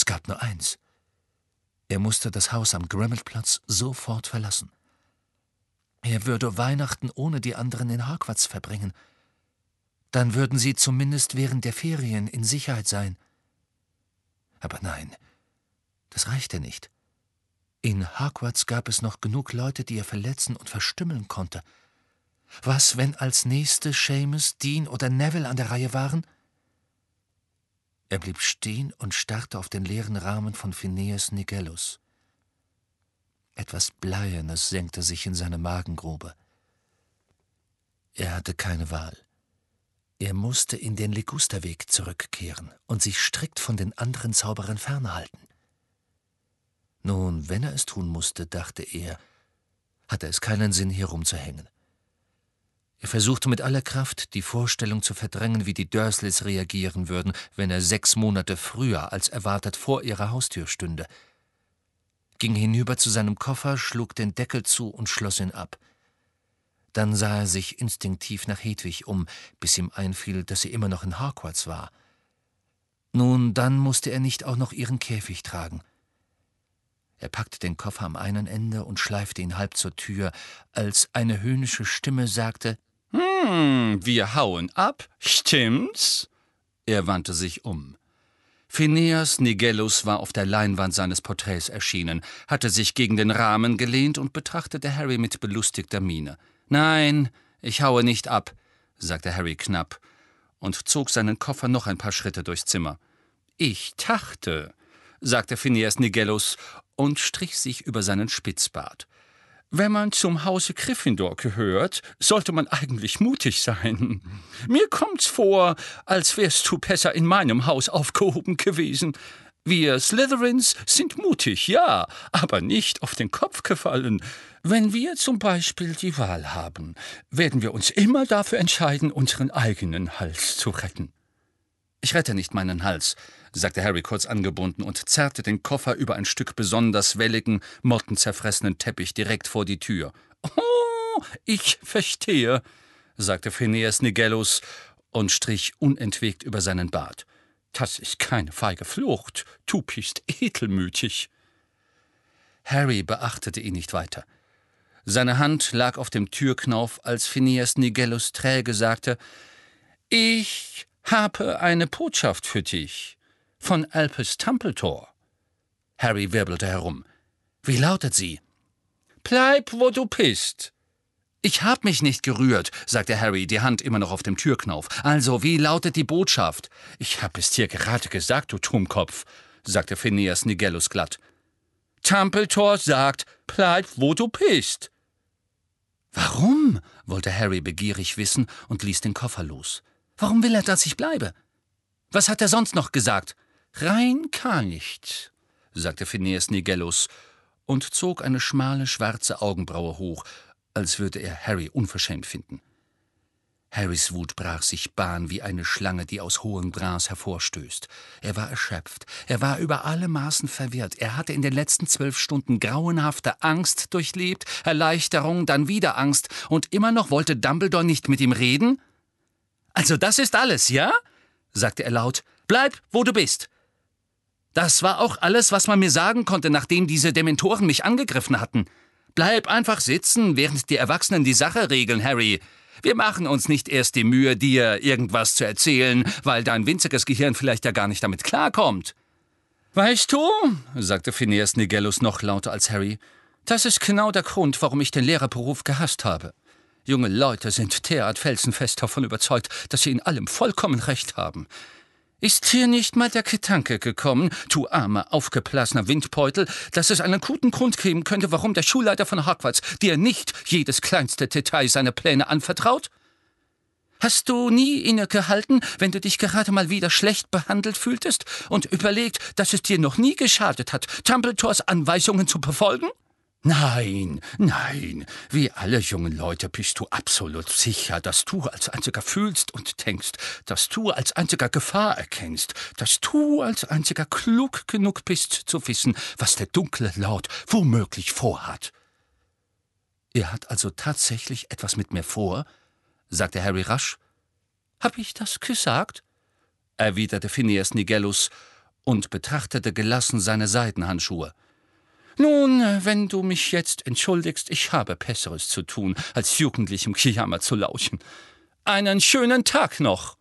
gab nur eins. Er musste das Haus am Grimmelplatz sofort verlassen. Er würde Weihnachten ohne die anderen in Hogwarts verbringen. Dann würden sie zumindest während der Ferien in Sicherheit sein. Aber nein, das reichte nicht. In Hogwarts gab es noch genug Leute, die er verletzen und verstümmeln konnte. Was, wenn als nächste Seamus, Dean oder Neville an der Reihe waren? Er blieb stehen und starrte auf den leeren Rahmen von Phineas Nigellus. Etwas Bleiernes senkte sich in seine Magengrube. Er hatte keine Wahl. Er musste in den Ligusterweg zurückkehren und sich strikt von den anderen Zauberern fernhalten. Nun, wenn er es tun musste, dachte er, hatte es keinen Sinn, hier rumzuhängen. Er versuchte mit aller Kraft, die Vorstellung zu verdrängen, wie die Dursleys reagieren würden, wenn er 6 Monate früher als erwartet vor ihrer Haustür stünde. Ging hinüber zu seinem Koffer, schlug den Deckel zu und schloss ihn ab. Dann sah er sich instinktiv nach Hedwig um, bis ihm einfiel, dass sie immer noch in Hogwarts war. Nun, dann musste er nicht auch noch ihren Käfig tragen. Er packte den Koffer am einen Ende und schleifte ihn halb zur Tür, als eine höhnische Stimme sagte: Wir hauen ab, stimmt's?« Er wandte sich um. Phineas Nigellus war auf der Leinwand seines Porträts erschienen, hatte sich gegen den Rahmen gelehnt und betrachtete Harry mit belustigter Miene. »Nein, ich haue nicht ab«, sagte Harry knapp und zog seinen Koffer noch ein paar Schritte durchs Zimmer. »Ich dachte«, sagte Phineas Nigellus und strich sich über seinen Spitzbart. »Wenn man zum Hause Gryffindor gehört, sollte man eigentlich mutig sein. Mir kommt's vor, als wärst du besser in meinem Haus aufgehoben gewesen. Wir Slytherins sind mutig, ja, aber nicht auf den Kopf gefallen. Wenn wir zum Beispiel die Wahl haben, werden wir uns immer dafür entscheiden, unseren eigenen Hals zu retten.« »Ich rette nicht meinen Hals«, sagte Harry kurz angebunden und zerrte den Koffer über ein Stück besonders welligen, mottenzerfressenen Teppich direkt vor die Tür. »Oh, ich verstehe«, sagte Phineas Nigellus und strich unentwegt über seinen Bart. »Das ist keine feige Flucht, du bist edelmütig.« Harry beachtete ihn nicht weiter. Seine Hand lag auf dem Türknauf, als Phineas Nigellus träge sagte: »Ich habe eine Botschaft für dich. Von Albus Dumbledore.« Harry wirbelte herum. »Wie lautet sie?« »Bleib, wo du bist.« »Ich hab mich nicht gerührt«, sagte Harry, die Hand immer noch auf dem Türknauf. »Also, wie lautet die Botschaft?« »Ich hab es dir gerade gesagt, du Dummkopf«, sagte Phineas Nigellus glatt. »Dumbledore sagt, bleib, wo du bist.« »Warum?«, wollte Harry begierig wissen und ließ den Koffer los. »Warum will er, dass ich bleibe? Was hat er sonst noch gesagt?« »Rein gar nichts«, sagte Phineas Nigellus und zog eine schmale, schwarze Augenbraue hoch, als würde er Harry unverschämt finden. Harrys Wut brach sich Bahn wie eine Schlange, die aus hohem Gras hervorstößt. Er war erschöpft, er war über alle Maßen verwirrt. Er hatte in den letzten 12 Stunden grauenhafte Angst durchlebt, Erleichterung, dann wieder Angst, und immer noch wollte Dumbledore nicht mit ihm reden? »Also das ist alles, ja?«, sagte er laut. »Bleib, wo du bist.« Das war auch alles, was man mir sagen konnte, nachdem diese Dementoren mich angegriffen hatten. »Bleib einfach sitzen, während die Erwachsenen die Sache regeln, Harry. Wir machen uns nicht erst die Mühe, dir irgendwas zu erzählen, weil dein winziges Gehirn vielleicht ja gar nicht damit klarkommt.« »Weißt du«, sagte Phineas Nigellus noch lauter als Harry, »das ist genau der Grund, warum ich den Lehrerberuf gehasst habe. Junge Leute sind derart felsenfest davon überzeugt, dass sie in allem vollkommen recht haben. Ist dir nicht mal der Gedanke gekommen, du armer, aufgeblasener Windbeutel, dass es einen guten Grund geben könnte, warum der Schulleiter von Hogwarts dir nicht jedes kleinste Detail seiner Pläne anvertraut? Hast du nie innegehalten, wenn du dich gerade mal wieder schlecht behandelt fühltest und überlegt, dass es dir noch nie geschadet hat, Dumbledores Anweisungen zu befolgen? Nein, wie alle jungen Leute bist du absolut sicher, dass du als einziger fühlst und denkst, dass du als einziger Gefahr erkennst, dass du als einziger klug genug bist zu wissen, was der dunkle Lord womöglich vorhat.« »Er hat also tatsächlich etwas mit mir vor?«, sagte Harry rasch. »Hab ich das gesagt?«, erwiderte Phineas Nigellus und betrachtete gelassen seine Seidenhandschuhe. »Nun, wenn du mich jetzt entschuldigst, ich habe Besseres zu tun, als jugendlichem Gejammer zu lauschen. Einen schönen Tag noch!«